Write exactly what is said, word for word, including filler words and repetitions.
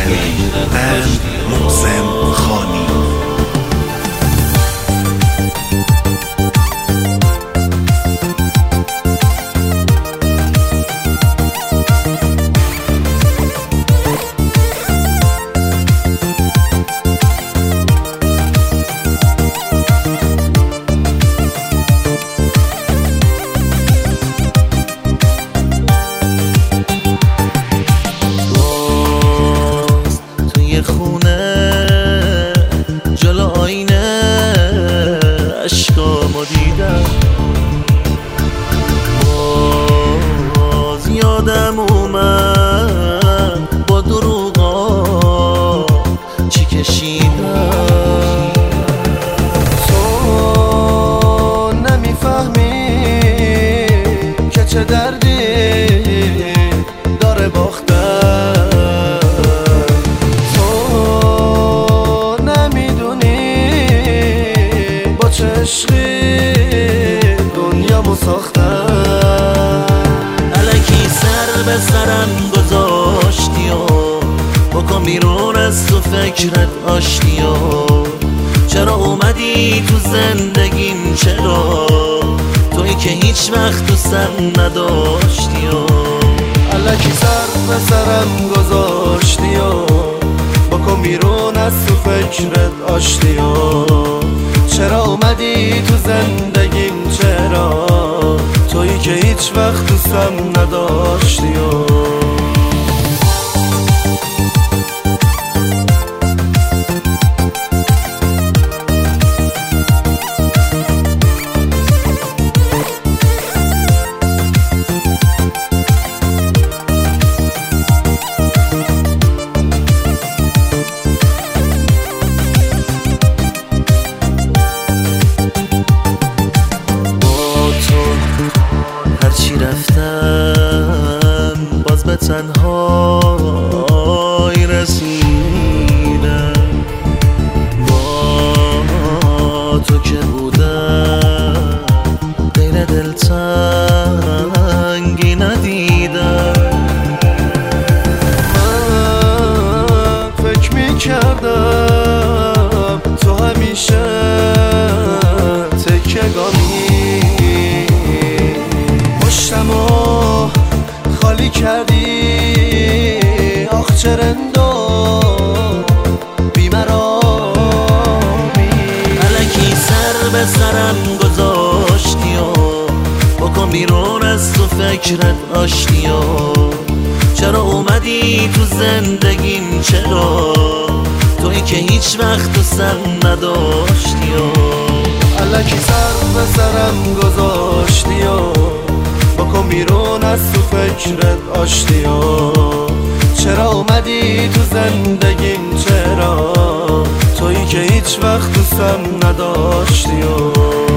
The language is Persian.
امیرعلی and محسن خانی. خونه جلو آینه اشکامو دیدم، باز یادم اومد با دروغا چی کشیدم. تو نمیفهمی که چه دردی داره باختن، عشقی دنیامو ساختن. الکی سر به سرم گذاشتی و بکن بیرون از تو فکرت آشتی و چرا اومدی تو زندگیم، چرا تویی که هیچ وقت دوستم نداشتی و الکی سر به سرم گذاشتی و بکن بیرون از تو فکرت آشتی و چرا اومدی تو زندگیم، چرا تویی که هیچ وقت دوستم نداشتی و رفتم باز به تنهایی رسیدم، با تو که بودم غیر دلتنگی ندیدم. من فکر میکردم تو همیشه تکیه‌گامی، پشتمو خالی کردی آخ چه رندو بیمرامی. الکی سر به سرم گذاشتی و بکن بیرون از تو فکرت آشتی و چرا اومدی تو زندگیم، چرا تویی که هیچ وقت دوستم نداشتی و الکی سر به سرم گذاشتی و بکن بیرون از تو فکرت آشتی و چرا اومدی تو زندگیم، چرا تویی که هیچ وقت دوستم نداشتی و